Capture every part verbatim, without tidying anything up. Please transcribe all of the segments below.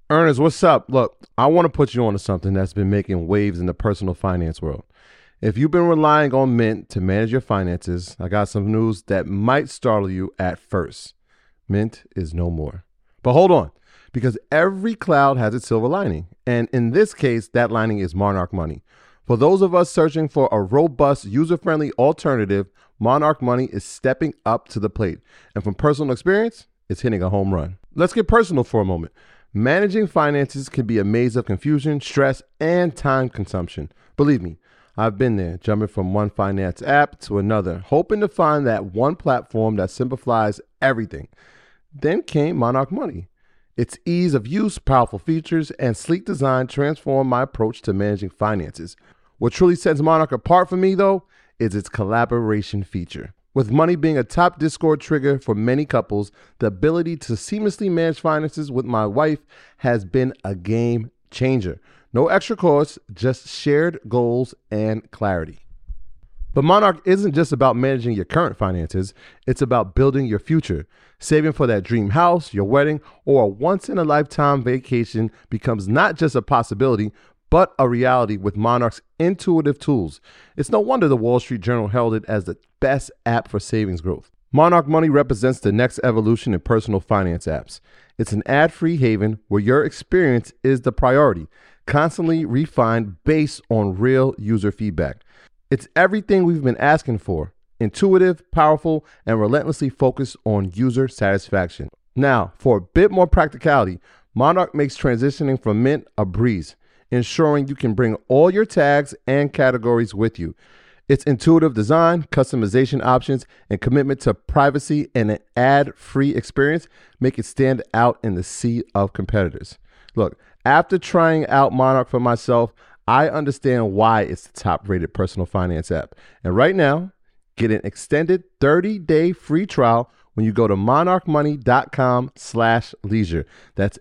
Ernest, what's up? Look, I want to put you on to something that's been making waves in the personal finance world. If you've been relying on Mint to manage your finances, I got some news that might startle you at first. Mint is no more. But hold on, because every cloud has its silver lining. And in this case, that lining is Monarch Money. For those of us searching for a robust, user-friendly alternative, Monarch Money is stepping up to the plate. And from personal experience, it's hitting a home run. Let's get personal for a moment. Managing finances can be a maze of confusion, stress, and time consumption. Believe me, I've been there, jumping from one finance app to another, hoping to find that one platform that simplifies everything. Then came Monarch Money. Its ease of use, powerful features, and sleek design transformed my approach to managing finances. What truly sets Monarch apart for me, though, is its collaboration feature. With Money being a top Discord trigger for many couples, the ability to seamlessly manage finances with my wife has been a game changer. No extra costs, just shared goals and clarity. But Monarch isn't just about managing your current finances, it's about building your future. Saving for that dream house, your wedding, or a once-in-a-lifetime vacation becomes not just a possibility, but a reality with Monarch's intuitive tools. It's no wonder the Wall Street Journal held it as the best app for savings growth. Monarch Money represents the next evolution in personal finance apps. It's an ad-free haven where your experience is the priority, constantly refined based on real user feedback. It's everything we've been asking for: intuitive, powerful, and relentlessly focused on user satisfaction. Now, for a bit more practicality, Monarch makes transitioning from Mint a breeze, ensuring you can bring all your tags and categories with you. Its intuitive design, customization options, and commitment to privacy and an ad-free experience make it stand out in the sea of competitors. Look, after trying out Monarch for myself, I understand why it's the top-rated personal finance app. And right now, get an extended thirty-day free trial when you go to monarchmoney.com slash leisure. That's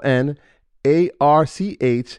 M-O-N-A-R-C-H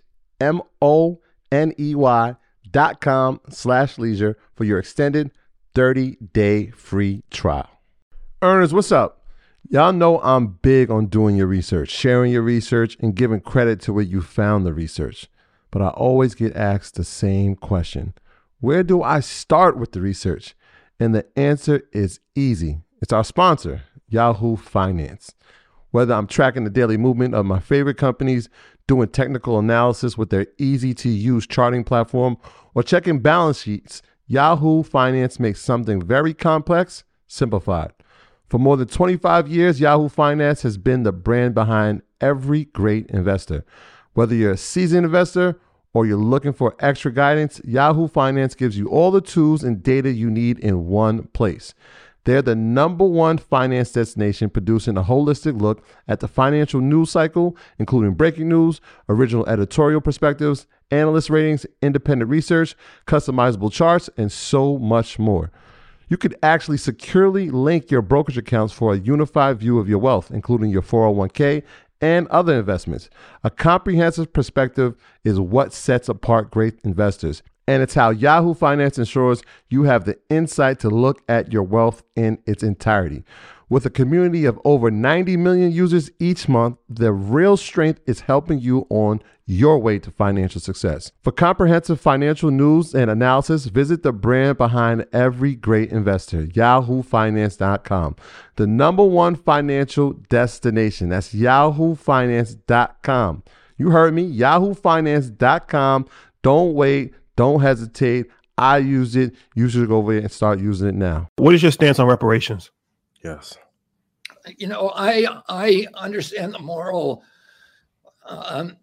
M-O-N-E-Y dot com slash leisure for your extended thirty-day free trial. Earners, what's up? Y'all know I'm big on doing your research, sharing your research, and giving credit to where you found the research. But I always get asked the same question: where do I start with the research? And the answer is easy. It's our sponsor, Yahoo Finance. Whether I'm tracking the daily movement of my favorite companies, doing technical analysis with their easy-to-use charting platform, or checking balance sheets, Yahoo Finance makes something very complex simplified. For more than twenty-five years, Yahoo Finance has been the brand behind every great investor. Whether you're a seasoned investor or you're looking for extra guidance, Yahoo Finance gives you all the tools and data you need in one place. They're the number one finance destination, producing a holistic look at the financial news cycle, including breaking news, original editorial perspectives, analyst ratings, independent research, customizable charts, and so much more. You could actually securely link your brokerage accounts for a unified view of your wealth, including your four oh one k and other investments. A comprehensive perspective is what sets apart great investors. And it's how Yahoo Finance ensures you have the insight to look at your wealth in its entirety. With a community of over ninety million users each month, the real strength is helping you on your way to financial success. For comprehensive financial news and analysis, visit the brand behind every great investor, yahoo finance dot com. The number one financial destination. That's yahoo finance dot com. You heard me, yahoo finance dot com. Don't wait. Don't hesitate. I use it. You should go over there and start using it now. What is your stance on reparations? Yes. You know, I I understand the moral um,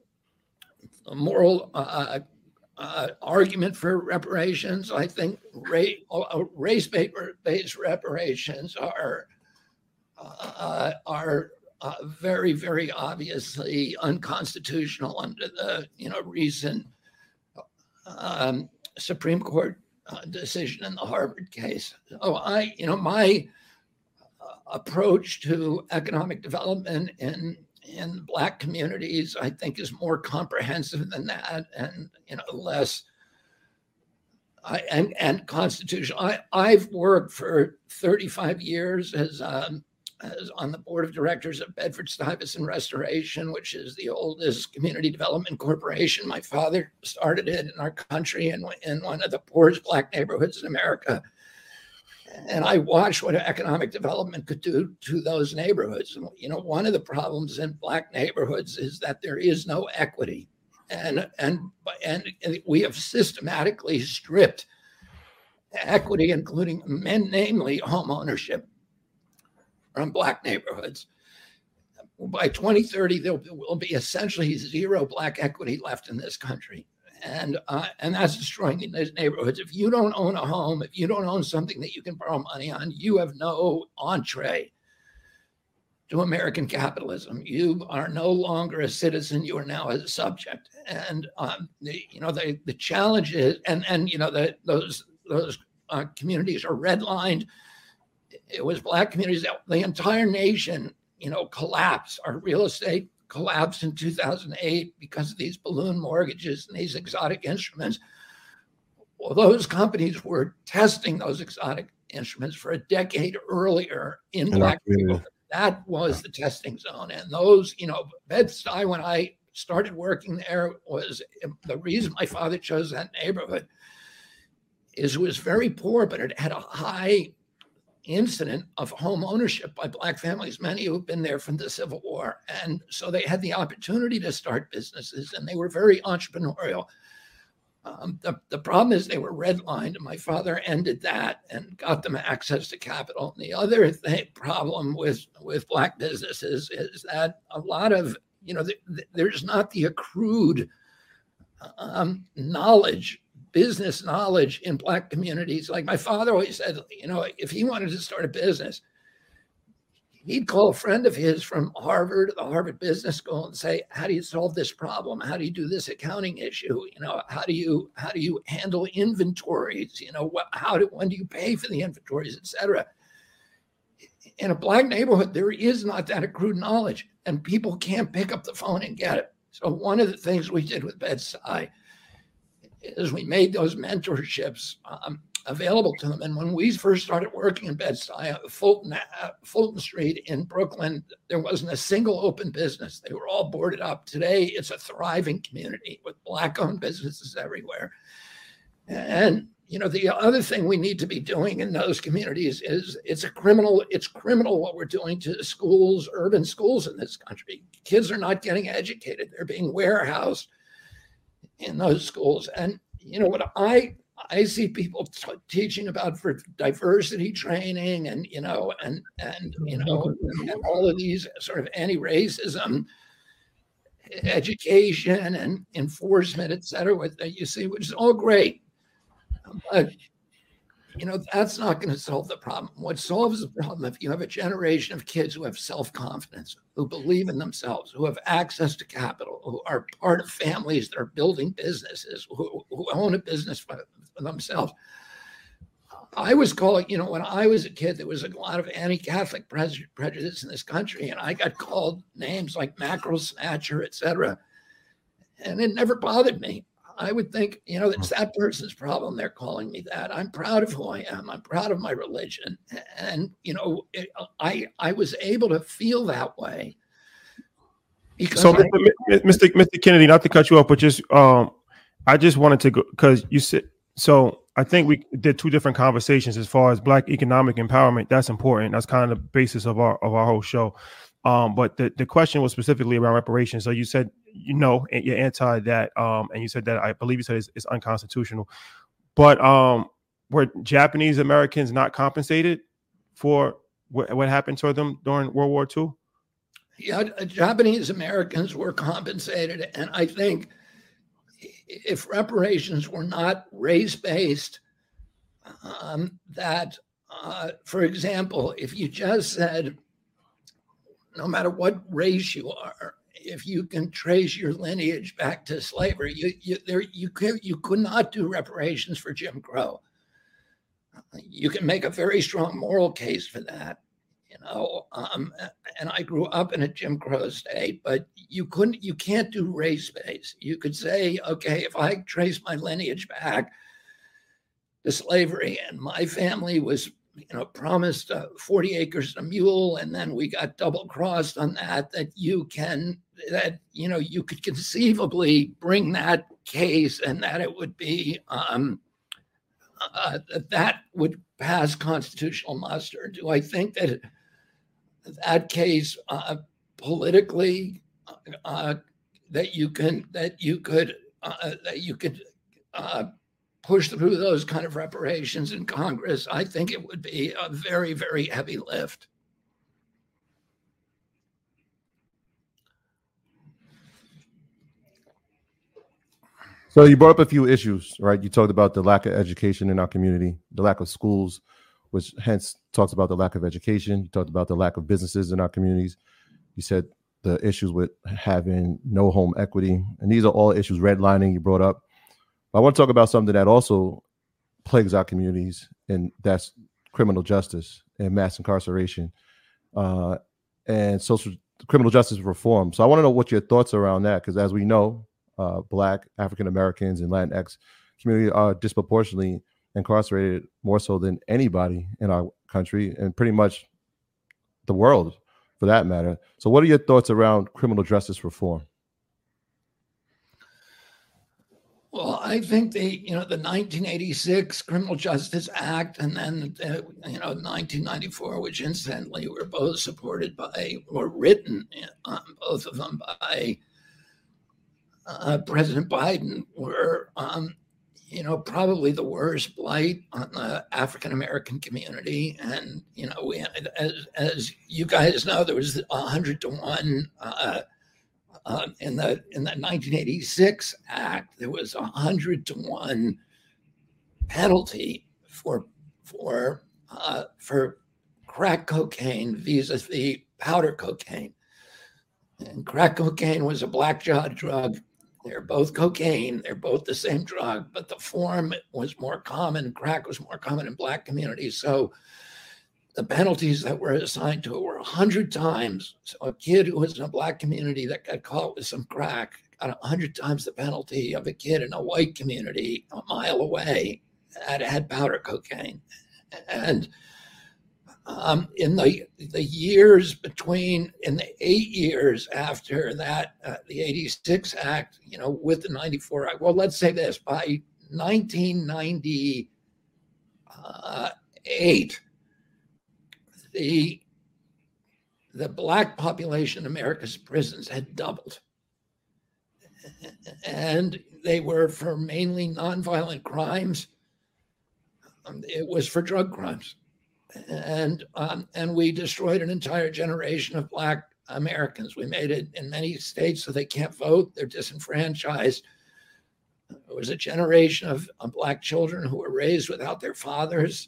moral uh, uh, argument for reparations. I think ra- uh, race-based reparations are uh, are uh, very, very obviously unconstitutional under the you know recent Um, Supreme Court uh, decision in the Harvard case. So I, you know, my uh, approach to economic development in in Black communities, I think, is more comprehensive than that, and you know, less I, and and constitutional. I I've worked for thirty-five years as a, as on the board of directors of Bedford-Stuyvesant Restoration, which is the oldest community development corporation. My father started it in our country in, in one of the poorest Black neighborhoods in America. And I watched what economic development could do to those neighborhoods. And, you know, one of the problems in Black neighborhoods is that there is no equity. And, and, and we have systematically stripped equity, including men, namely home ownership, from Black neighborhoods. By twenty thirty, there will be essentially zero Black equity left in this country. And uh, and that's destroying these neighborhoods. If you don't own a home, if you don't own something that you can borrow money on, you have no entree to American capitalism. You are no longer a citizen. You are now a subject. And um, the, you know the the challenge is, and and you know the, those those uh, communities are redlined. It was Black communities. The entire nation, you know, collapsed. Our real estate collapsed in two thousand eight because of these balloon mortgages and these exotic instruments. Well, those companies were testing those exotic instruments for a decade earlier in, in Black people. That was the testing zone. And those, you know, Bed-Stuy, when I started working there, was the reason my father chose that neighborhood is it was very poor, but it had a high incident of home ownership by Black families, many who have been there from the Civil War. And so they had the opportunity to start businesses, and they were very entrepreneurial. Um, the, the problem is they were redlined, and my father ended that and got them access to capital. And the other thing, problem with, with Black businesses is that a lot of, you know, the, the, there's not the accrued um, knowledge business knowledge in Black communities. Like my father always said, you know, if he wanted to start a business, he'd call a friend of his from Harvard, the Harvard Business School, and say, how do you solve this problem? How do you do this accounting issue? You know, how do you, how do you handle inventories? You know, what, how do, when do you pay for the inventories, et cetera? In a Black neighborhood, there is not that accrued knowledge, and people can't pick up the phone and get it. So one of the things we did with Bed-Stuy is we made those mentorships um, available to them. And when we first started working in Bed-Stuy, Fulton, uh, Fulton Street in Brooklyn, there wasn't a single open business. They were all boarded up. Today, it's a thriving community with Black-owned businesses everywhere. And, you know, the other thing we need to be doing in those communities is it's a criminal, it's criminal what we're doing to schools, urban schools in this country. Kids are not getting educated. They're being warehoused in those schools. And, you know, what I I see people t- teaching about for diversity training and, you know, and, and you know, and all of these sort of anti-racism education and enforcement, et cetera, what you see, which is all great. But, you know, that's not going to solve the problem. What solves the problem, if you have a generation of kids who have self-confidence, who believe in themselves, who have access to capital, who are part of families that are building businesses, who, who own a business for, for themselves. I was calling, you know, when I was a kid, there was a lot of anti-Catholic pre- prejudice in this country, and I got called names like mackerel snatcher, et cetera. And it never bothered me. I would think, you know, it's that person's problem. They're calling me that. I'm proud of who I am. I'm proud of my religion. And, you know, it, I I was able to feel that way. So, I, Mister Mister Kennedy, not to cut you off, but just um, I just wanted to go because you said so. I think we did two different conversations as far as Black economic empowerment. That's important. That's kind of the basis of our of our whole show. Um, but the, the question was specifically around reparations. So you said, you know, you're anti that. Um, and you said that, I believe you said it's, it's unconstitutional. But um, were Japanese Americans not compensated for what, what happened to them during World War Two? Yeah, Japanese Americans were compensated. And I think if reparations were not race-based, um, that, uh, for example, if you just said, no matter what race you are, if you can trace your lineage back to slavery, you you there you could you could not do reparations for Jim Crow. You can make a very strong moral case for that, you know. Um, and I grew up in a Jim Crow state, but you couldn't, you can't do race-based. You could say, okay, if I trace my lineage back to slavery and my family was you know, promised uh, forty acres and a mule, and then we got double crossed on that, that you can, that, you know, you could conceivably bring that case and that it would be, um, uh, that would pass constitutional muster. Do I think that that case uh, politically, uh, that you can, that you could, uh, that you could, uh, push through those kind of reparations in Congress? I think it would be a very, very heavy lift. So you brought up a few issues, right? You talked about the lack of education in our community, the lack of schools, which hence talks about the lack of education. You talked about the lack of businesses in our communities. You said the issues with having no home equity. And these are all issues, redlining you brought up. I want to talk about something that also plagues our communities, and that's criminal justice and mass incarceration uh, and social criminal justice reform. So I want to know what your thoughts are around that, because as we know, uh, Black, African Americans, and Latinx community are disproportionately incarcerated, more so than anybody in our country and pretty much the world for that matter. So what are your thoughts around criminal justice reform? Well, I think the, you know, the nineteen eighty-six Criminal Justice Act, and then, uh, you know, nineteen ninety-four, which incidentally were both supported by, or written, um, both of them by uh, President Biden, were, um, you know, probably the worst blight on the African-American community. And, you know, we, as, as you guys know, there was a hundred to one, uh, Uh, in the in the nineteen eighty-six Act, there was a hundred to one penalty for for uh, for crack cocaine vis-a-vis powder cocaine. And crack cocaine was a black drug. They're both cocaine. They're both the same drug, but the form was more common. Crack was more common in Black communities. So the penalties that were assigned to it were a hundred times. So a kid who was in a Black community that got caught with some crack got a hundred times the penalty of a kid in a white community a mile away that had powder cocaine. And um, in the the years between, in the eight years after that, uh, the eighty-six Act, you know, with the ninety-four Act, well, let's say this, by nineteen ninety-eight, The, the Black population in America's prisons had doubled. And they were for mainly nonviolent crimes. Um, it was for drug crimes. And, um, and we destroyed an entire generation of Black Americans. We made it in many states so they can't vote, they're disenfranchised. There was a generation of, of Black children who were raised without their fathers.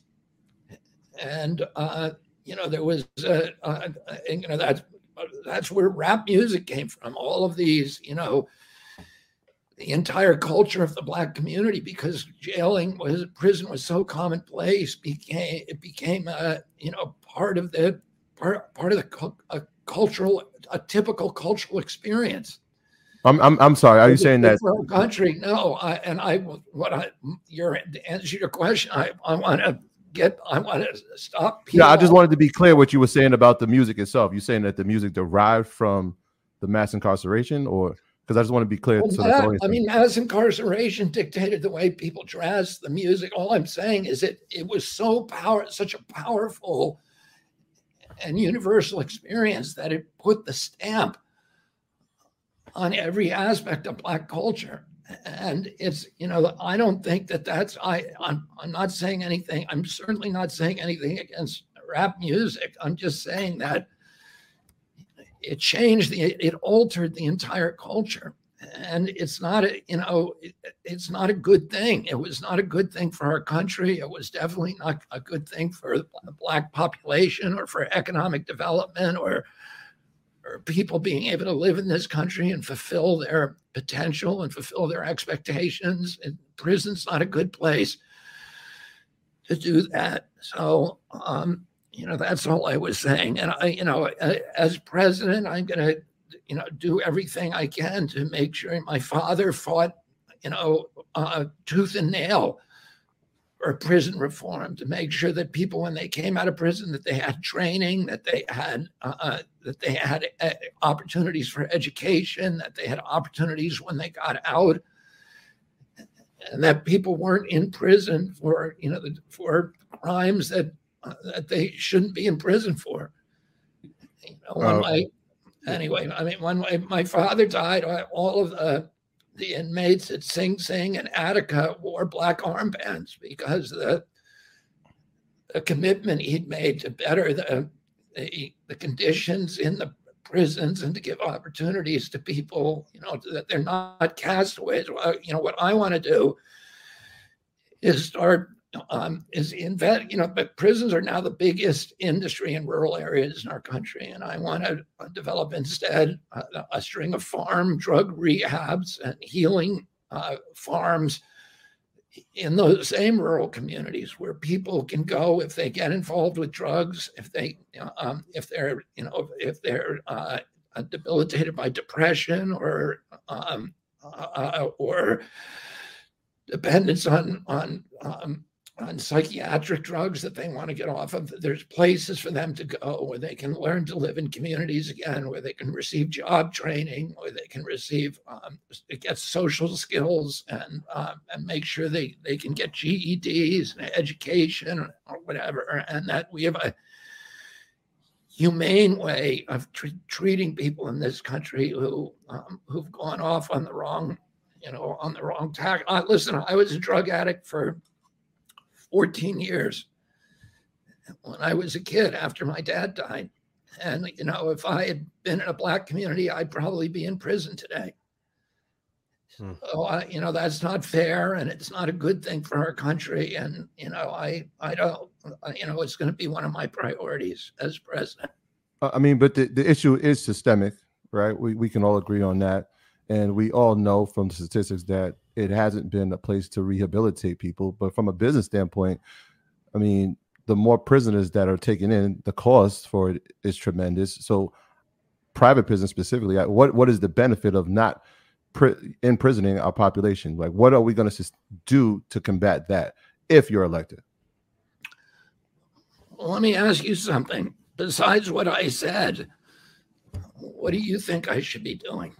And, uh, you know, there was, uh, uh, you know, that's, that's where rap music came from. All of these, you know, the entire culture of the Black community, because jailing was, prison was so commonplace, became, it became, a, you know, part of the, part, part of the a cultural, a typical cultural experience. I'm, I'm, I'm sorry. Are you saying that country? No, I, and I, what I, your, to answer your question, I, I want to get, I want to stop. Yeah, I just wanted to be clear what you were saying about the music itself. You're saying that the music derived from the mass incarceration, or because I just want to be clear. Well, so that, I mean, mass incarceration dictated the way people dress, the music. All I'm saying is that it was so power, such a powerful and universal experience that it put the stamp on every aspect of Black culture. And it's, you know, I don't think that that's, I, I'm, I'm not saying anything. I'm certainly not saying anything against rap music. I'm just saying that it changed the, it altered the entire culture. And it's not, a, you know, it, it's not a good thing. It was not a good thing for our country. It was definitely not a good thing for the Black population or for economic development or or people being able to live in this country and fulfill their potential and fulfill their expectations. And prison's not a good place to do that. So, um, you know, that's all I was saying. And I, you know, as president, I'm going to, you know, do everything I can to make sure. My father fought, you know, uh, tooth and nail for prison reform, to make sure that people, when they came out of prison, that they had training, that they had uh, that they had uh, opportunities for education, that they had opportunities when they got out, and that people weren't in prison for, you know, for crimes that uh, that they shouldn't be in prison for. You know, when uh, my, anyway, I mean, when my, my father died, all of the the inmates at Sing Sing and Attica wore black armbands because the the commitment he'd made to better the, the the conditions in the prisons and to give opportunities to people, you know, that they're not castaways. You know, what I want to do is start um, is invest. You know, but prisons are now the biggest industry in rural areas in our country, and I want to develop instead a, a string of farm drug rehabs and healing uh, farms in those same rural communities where people can go if they get involved with drugs, if they, um, if they're, you know, if they're uh, debilitated by depression or um, uh, or dependence on on um, on psychiatric drugs that they want to get off of. There's places for them to go where they can learn to live in communities again, where they can receive job training, where they can receive, um, get social skills and um, and make sure they, they can get G E Ds and education or whatever. And that we have a humane way of tr- treating people in this country who, um, who've gone off on the wrong, you know, on the wrong tack. Uh, listen, I was a drug addict for fourteen years when I was a kid after my dad died. And, you know, if I had been in a black community, I'd probably be in prison today. Hmm. So, I, you know, that's not fair and it's not a good thing for our country. And, you know, I, I don't, you know, it's going to be one of my priorities as president. I mean, but the, the issue is systemic, right? We, we can all agree on that. And we all know from the statistics that it hasn't been a place to rehabilitate people. But from a business standpoint, I mean, the more prisoners that are taken in, the cost for it is tremendous. So private prison specifically, what, what is the benefit of not pri- imprisoning our population? Like, what are we going to do to combat that if you're elected? Well, let me ask you something. Besides what I said, what do you think I should be doing?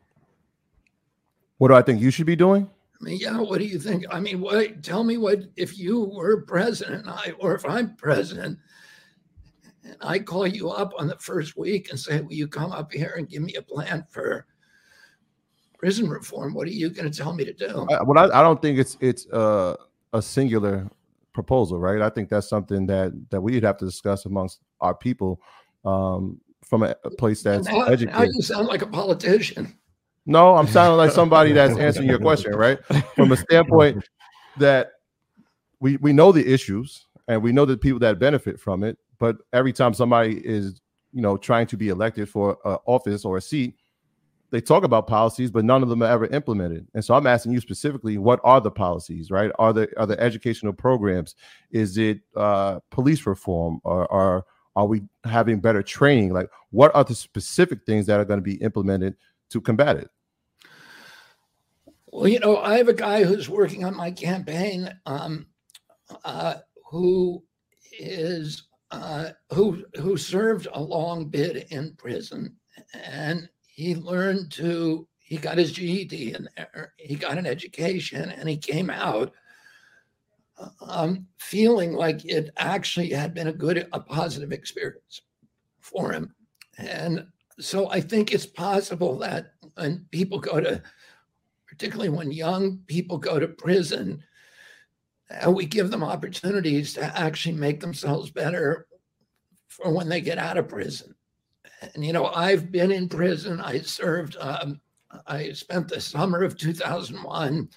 What do I think you should be doing? I mean, yeah, what do you think? I mean, what? Tell me what, if you were president, I, or if I'm president, and I call you up on the first week and say, will you come up here and give me a plan for prison reform? What are you going to tell me to do? I, well, I, I don't think it's it's uh, a singular proposal, right? I think that's something that, that we'd have to discuss amongst our people um, from a, a place that's now, educated. Now you sound like a politician. No, I'm sounding like somebody that's answering your question, right? From a standpoint that we we know the issues and we know the people that benefit from it, but every time somebody is, you know, trying to be elected for an office or a seat, they talk about policies, but none of them are ever implemented. And so I'm asking you specifically, what are the policies, right? Are there are there educational programs? Is it uh, police reform, or are are we having better training? Like, what are the specific things that are going to be implemented to combat it? Well, you know, I have a guy who's working on my campaign um, uh, who is uh, who who served a long bid in prison, and he learned to. He got his G E D in there. He got an education, and he came out um, feeling like it actually had been a good, a positive experience for him. And so I think it's possible that when people go to, particularly when young people go to prison, uh, we give them opportunities to actually make themselves better for when they get out of prison. And, you know, I've been in prison. I served, um, I spent the summer of two thousand one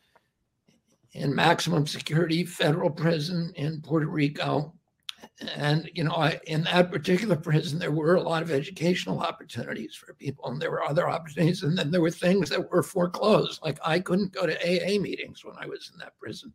in maximum security federal prison in Puerto Rico. And, you know, I, in that particular prison, there were a lot of educational opportunities for people, and there were other opportunities. And then there were things that were foreclosed. Like, I couldn't go to A A meetings when I was in that prison.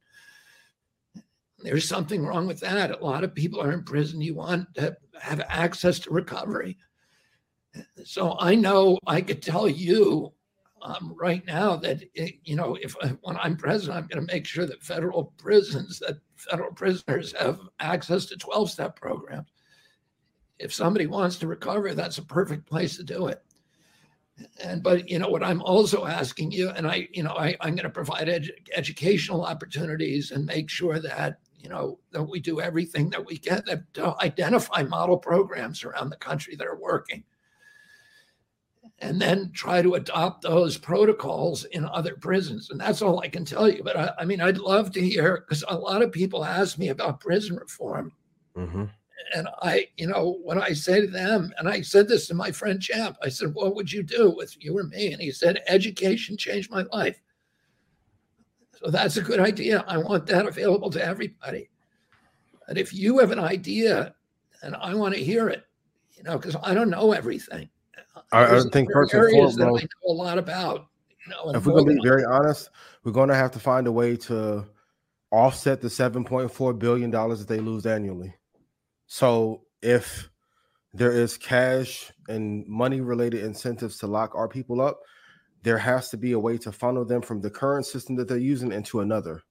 There's something wrong with that. A lot of people are in prison. You want to have access to recovery. So I know I could tell you um, right now that, you know, if when I'm president, I'm going to make sure that federal prisons, that federal prisoners have access to twelve-step programs. If somebody wants to recover, that's a perfect place to do it. And, but, you know, what I'm also asking you, and I, you know, I, I'm going to provide ed- educational opportunities and make sure that, you know, that we do everything that we can that, to identify model programs around the country that are working. And then try to adopt those protocols in other prisons. And that's all I can tell you. But I, I mean, I'd love to hear, because a lot of people ask me about prison reform. Mm-hmm. And I, you know, when I say to them, and I said this to my friend Champ, I said, what would you do with you or me? And he said, education changed my life. So that's a good idea. I want that available to everybody. And if you have an idea, and I want to hear it, you know, because I don't know everything. I, I think first and foremost, that I know a lot about. You know, if we're going to be very honest, we're going to have to find a way to offset the seven point four billion dollars that they lose annually. So if there is cash and money-related incentives to lock our people up, there has to be a way to funnel them from the current system that they're using into another.